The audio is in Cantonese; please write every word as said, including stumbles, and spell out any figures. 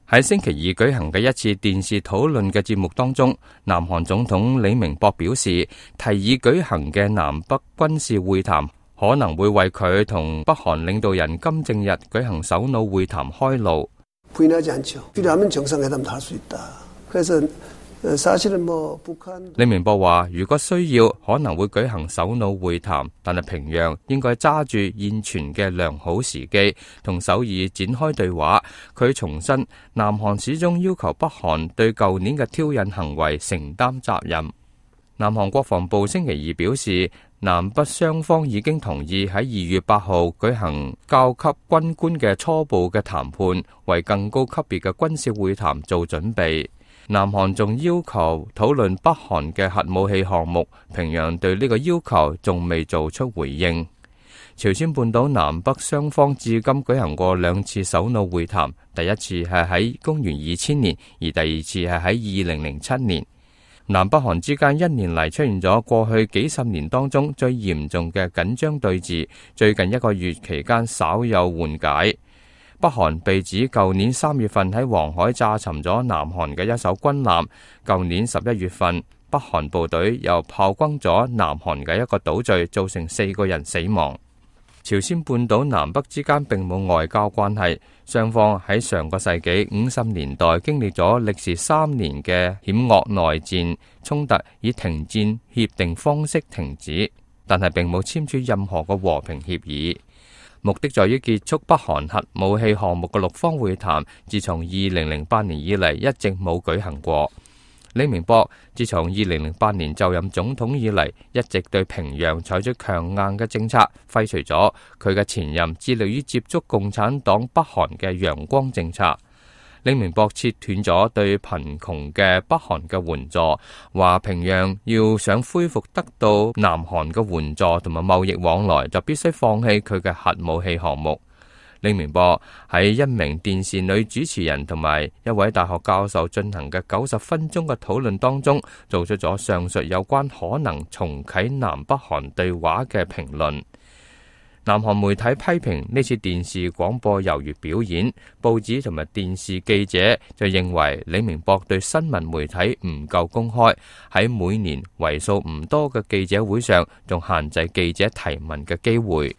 喺星期二舉行嘅一次電視討論嘅節目當中，南韓總統李明博表示，提議舉行嘅南北軍事會談可能會為佢同北韓領導人金正日舉行首腦會談開路。李明博話，如果需要，可能會舉行首腦會談，但係平壤應該揸住現存嘅良好時機，同首爾展開對話。佢重申，南韓始終要求北韓對舊年嘅挑釁行為承擔責任。南韓國防部星期二表示，南北雙方已經同意喺二月八號舉行高級軍官嘅初步嘅談判，為更高級別嘅軍事會談做準備。南韓仲要求討論北韓嘅核武器項目，平壤對呢個要求仲未做出回應。朝鮮半島南北雙方至今舉行過兩次首腦會談，第一次係喺公元二千年，而第二次係喺二零零七年。南北韓之間一年嚟出現咗過去幾十年當中最嚴重嘅緊張對峙，最近一個月期間稍有緩解。北韓被指舊年三月份喺黃海炸沉咗南韓嘅一艘軍艦，舊年十一月份北韓部隊又炮轟咗南韓嘅一個島嶼，造成四個人死亡。朝鮮半島南北之間並冇外交關係，雙方喺上個世紀五十年代經歷咗歷時三年嘅險惡內戰，衝突以停戰協定方式停止，但係並冇簽署任何嘅和平協議。目的在於結束北韓核武器項目嘅六方會談，自從二零零八年以嚟一直冇舉行過。李明博自從二零零八年就任總統以嚟，一直對平壤採取強硬嘅政策，廢除咗佢嘅前任致力於接觸共產黨北韓嘅陽光政策。李明博切斷咗對貧窮嘅北韓嘅援助，話平壤要想恢復得到南韓嘅援助同埋貿易往來，就必須放棄佢嘅核武器項目。李明博喺一名電視女主持人同埋一位大學教授進行嘅九十分鐘嘅討論當中，做出咗上述有關可能重啟南北韓對話嘅評論。南韓媒體批評呢次電視廣播猶如表演，報紙同埋電視記者就認為李明博對新聞媒體唔夠公開，喺每年為數唔多嘅記者會上仲限制記者提問嘅機會。